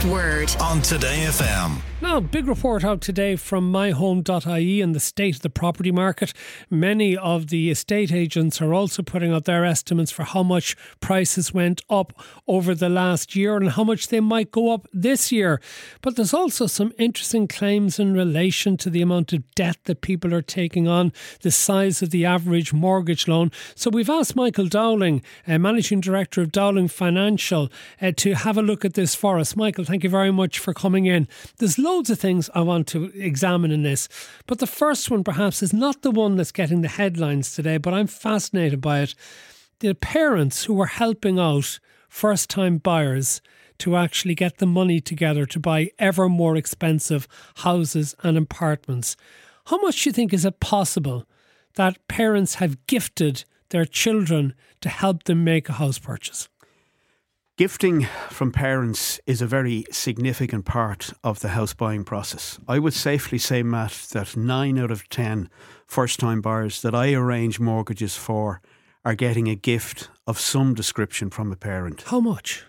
Last word on Today FM. Now, big report out today from myhome.ie and the state of the property market. Many of the estate agents are also putting out their estimates for how much prices went up over the last year and how much they might go up this year. But there's also some interesting claims in relation to the amount of debt that people are taking on, the size of the average mortgage loan. So we've asked Michael Dowling, Managing Director of Dowling Financial, to have a look at this for us. Michael, thank you very much for coming in. There's loads of things I want to examine in this, but the first one perhaps is not the one that's getting the headlines today, but I'm fascinated by it. The parents who were helping out first-time buyers to actually get the money together to buy ever more expensive houses and apartments. How much do you think is it possible that parents have gifted their children to help them make a house purchase? Gifting from parents is a very significant part of the house buying process. I would safely say, Matt, that 9 out of 10 first-time buyers that I arrange mortgages for are getting a gift of some description from a parent. How much?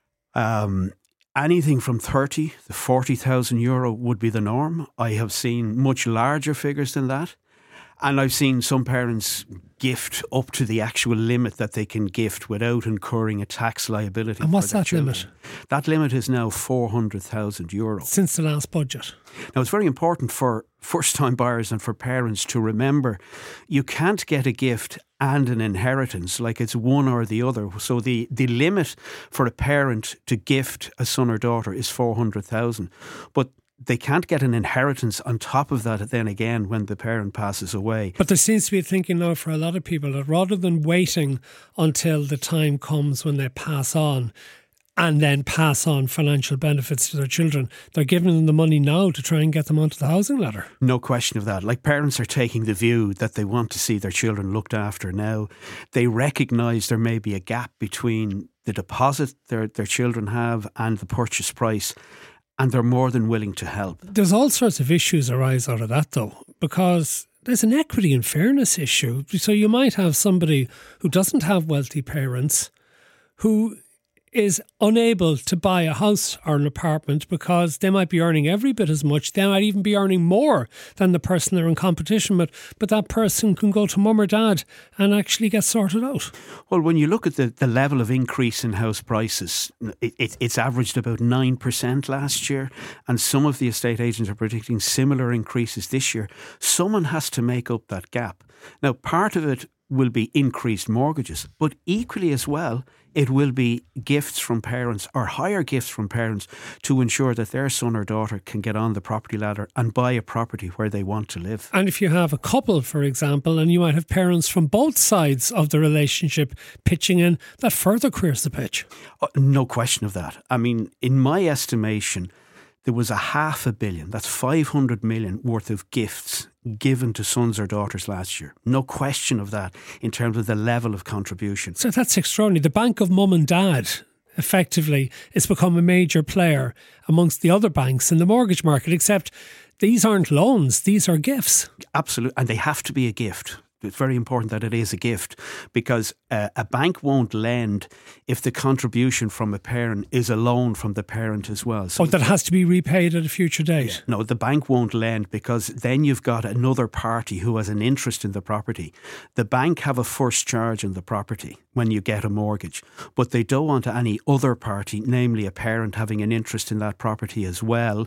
Anything from 30 to 40,000 euro would be the norm. I have seen much larger figures than that. And I've seen some parents gift up to the actual limit that they can gift without incurring a tax liability. And what's that limit? That limit is now 400,000 euro. Since the last budget. Now, it's very important for first-time buyers and for parents to remember you can't get a gift and an inheritance like it's one or the other. So the limit for a parent to gift a son or daughter is 400,000. But they can't get an inheritance on top of that then again when the parent passes away. But there seems to be a thinking now for a lot of people that rather than waiting until the time comes when they pass on and then pass on financial benefits to their children, they're giving them the money now to try and get them onto the housing ladder. No question of that. Like, parents are taking the view that they want to see their children looked after now. They recognise there may be a gap between the deposit their children have and the purchase price, and they're more than willing to help. There's all sorts of issues arise out of that though, because there's an equity and fairness issue. So you might have somebody who doesn't have wealthy parents who is unable to buy a house or an apartment because they might be earning every bit as much. They might even be earning more than the person they're in competition with. But that person can go to mum or dad and actually get sorted out. Well, when you look at the level of increase in house prices, it's averaged about 9% last year. And some of the estate agents are predicting similar increases this year. Someone has to make up that gap. Now, part of it will be increased mortgages, but equally as well, it will be gifts from parents or higher gifts from parents to ensure that their son or daughter can get on the property ladder and buy a property where they want to live. And if you have a couple, for example, and you might have parents from both sides of the relationship pitching in, that further queers the pitch. No question of that. I mean, in my estimation, there was $500 million, that's 500 million worth of gifts given to sons or daughters last year. No question of that in terms of the level of contribution. So that's extraordinary. The bank of mum and dad, effectively, has become a major player amongst the other banks in the mortgage market, except these aren't loans, these are gifts. Absolutely, and they have to be a gift. It's very important that it is a gift, because a bank won't lend if the contribution from a parent is a loan from the parent as well. So that has to be repaid at a future date? Yeah. No, the bank won't lend because then you've got another party who has an interest in the property. The bank have a first charge on the property when you get a mortgage, but they don't want any other party, namely a parent, having an interest in that property as well,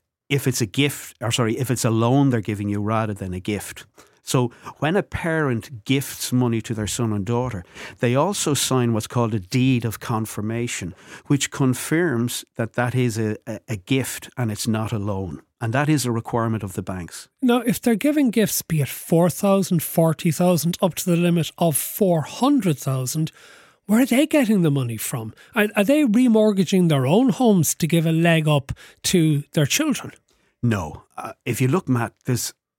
if it's a loan they're giving you rather than a gift. So when a parent gifts money to their son and daughter, they also sign what's called a deed of confirmation, which confirms that that is a gift and it's not a loan. And that is a requirement of the banks. Now, if they're giving gifts, be it 4,000, 40,000, up to the limit of 400,000, where are they getting the money from? Are they remortgaging their own homes to give a leg up to their children? No. If you look, Matt, there's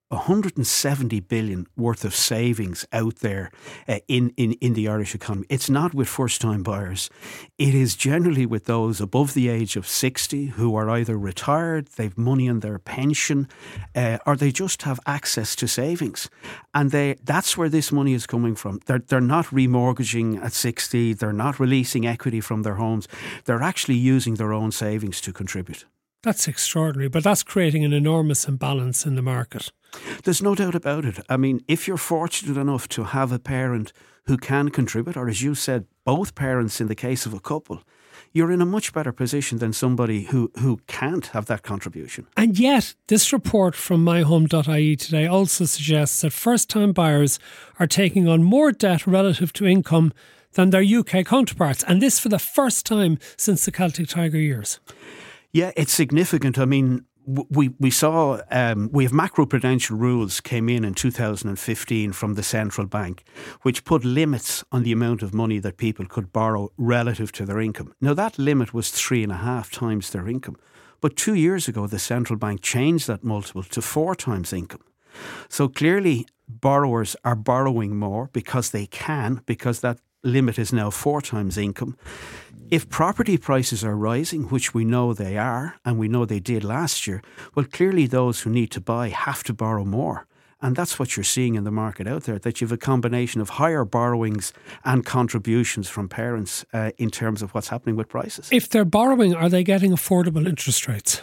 170 billion worth of savings out there in the Irish economy. It's not with first-time buyers. It is generally with those above the age of 60 who are either retired, they've money in their pension, or they just have access to savings. And that's where this money is coming from. They're not remortgaging at 60. They're not releasing equity from their homes. They're actually using their own savings to contribute. That's extraordinary, but that's creating an enormous imbalance in the market. There's no doubt about it. I mean, if you're fortunate enough to have a parent who can contribute, or as you said, both parents in the case of a couple, you're in a much better position than somebody who can't have that contribution. And yet, this report from myhome.ie today also suggests that first-time buyers are taking on more debt relative to income than their UK counterparts, and this for the first time since the Celtic Tiger years. Yeah, it's significant. I mean, we saw we have macroprudential rules came in 2015 from the central bank, which put limits on the amount of money that people could borrow relative to their income. Now, that limit was 3.5 times their income. But 2 years ago, the central bank changed that multiple to 4 times income. So clearly, borrowers are borrowing more because they can, because that limit is now 4 times income. If property prices are rising, which we know they are, and we know they did last year, well, clearly those who need to buy have to borrow more. And that's what you're seeing in the market out there, that you have a combination of higher borrowings and contributions from parents in terms of what's happening with prices. If they're borrowing, are they getting affordable interest rates?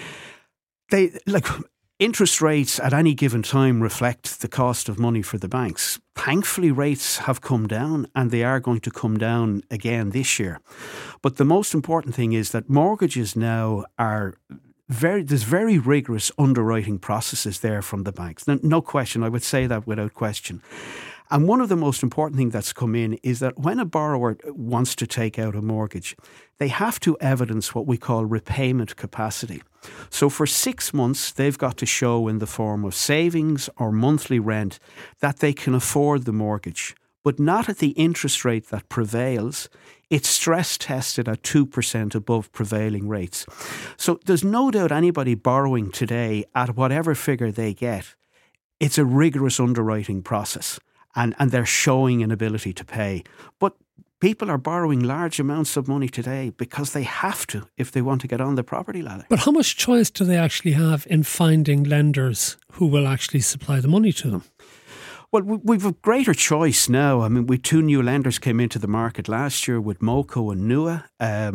Interest rates at any given time reflect the cost of money for the banks. Thankfully, rates have come down and they are going to come down again this year. But the most important thing is that mortgages now are there's very rigorous underwriting processes there from the banks. No question, I would say that without question. And one of the most important things that's come in is that when a borrower wants to take out a mortgage, they have to evidence what we call repayment capacity. So for 6 months, they've got to show in the form of savings or monthly rent that they can afford the mortgage, but not at the interest rate that prevails. It's stress tested at 2% above prevailing rates. So there's no doubt anybody borrowing today at whatever figure they get, it's a rigorous underwriting process. And they're showing an ability to pay. But people are borrowing large amounts of money today because they have to if they want to get on the property ladder. But how much choice do they actually have in finding lenders who will actually supply the money to them? Well, we've a greater choice now. I mean, 2 new lenders came into the market last year with Moco and Nua.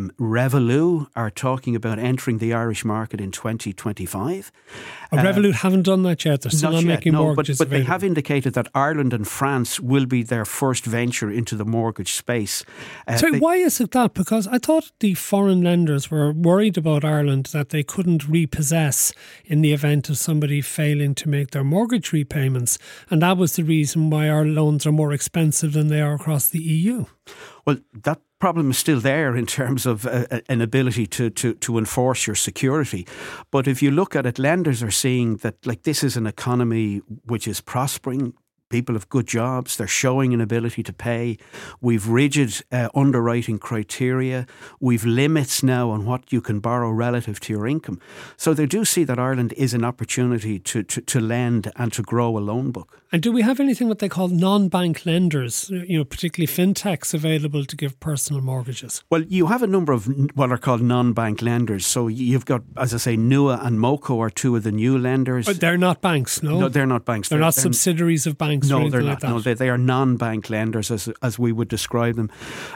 Revolut are talking about entering the Irish market in 2025. Revolut haven't done that yet. They're still not making mortgages but they have indicated that Ireland and France will be their first venture into the mortgage space. Why is it that? Because I thought the foreign lenders were worried about Ireland, that they couldn't repossess in the event of somebody failing to make their mortgage repayments. And that was the reason why our loans are more expensive than they are across the EU. Well, that problem is still there in terms of an ability to enforce your security. But if you look at it, lenders are seeing that this is an economy which is prospering. People have good jobs. They're showing an ability to pay. We've rigid underwriting criteria. We've limits now on what you can borrow relative to your income. So they do see that Ireland is an opportunity to lend and to grow a loan book. And do we have anything what they call non-bank lenders, particularly fintechs available to give personal mortgages? Well, you have a number of what are called non-bank lenders. So you've got, as I say, Nua and Moco are 2 of the new lenders. But they're not banks, no? No, they're not banks. They're not subsidiaries of banks. No, they're not. Like No, they are non-bank lenders, as we would describe them.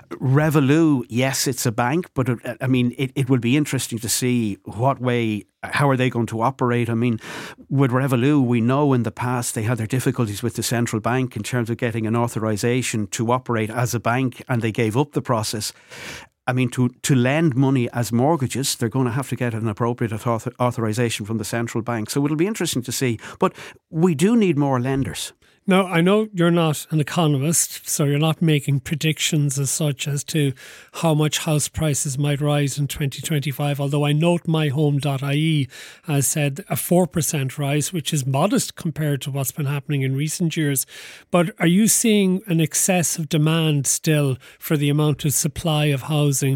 Revolut, yes, it's a bank, but it will be interesting to see how are they going to operate. I mean, with Revolut, we know in the past they had their difficulties with the central bank in terms of getting an authorisation to operate as a bank, and they gave up the process. I mean, to lend money as mortgages, they're going to have to get an appropriate authorisation from the central bank. So it'll be interesting to see. But we do need more lenders. Now, I know you're not an economist, so you're not making predictions as such as to how much house prices might rise in 2025, although I note myhome.ie has said a 4% rise, which is modest compared to what's been happening in recent years. But are you seeing an excess of demand still for the amount of supply of housing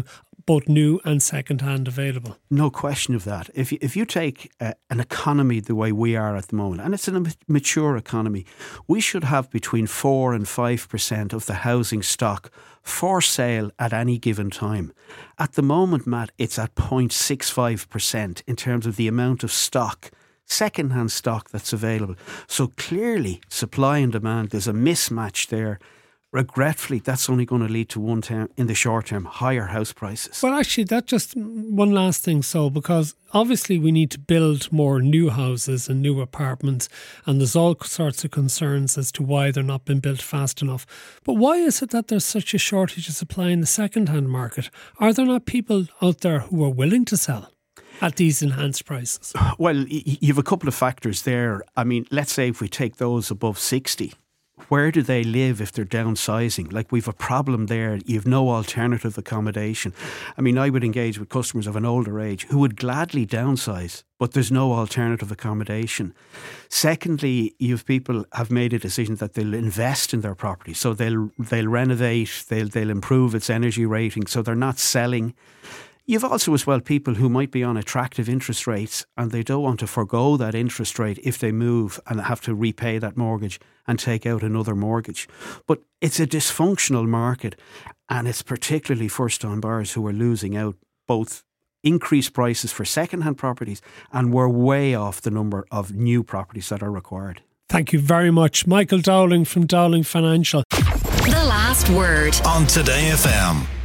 both new and second-hand available. No question of that. If you take an economy the way we are at the moment, and it's a mature economy, we should have between 4 and 5% of the housing stock for sale at any given time. At the moment, Matt, it's at 0.65% in terms of the amount of stock, second-hand stock that's available. So clearly, supply and demand, there's a mismatch there. Regretfully, that's only going to lead to one term, in the short term, higher house prices. Well, actually, that just one last thing. So, because obviously we need to build more new houses and new apartments, and there's all sorts of concerns as to why they're not being built fast enough. But why is it that there's such a shortage of supply in the second-hand market? Are there not people out there who are willing to sell at these enhanced prices? Well, you have a couple of factors there. I mean, let's say if we take those above 60, where do they live if they're downsizing? Like, we've a problem there. You have no alternative accommodation. I mean, I would engage with customers of an older age who would gladly downsize, but there's no alternative accommodation. Secondly, you have people have made a decision that they'll invest in their property. So they'll renovate, they'll improve its energy rating, so they're not selling. You've also as well people who might be on attractive interest rates and they don't want to forgo that interest rate if they move and have to repay that mortgage and take out another mortgage. But it's a dysfunctional market, and it's particularly first-time buyers who are losing out, both increased prices for second-hand properties, and we're way off the number of new properties that are required. Thank you very much. Michael Dowling from Dowling Financial. The Last Word on Today FM.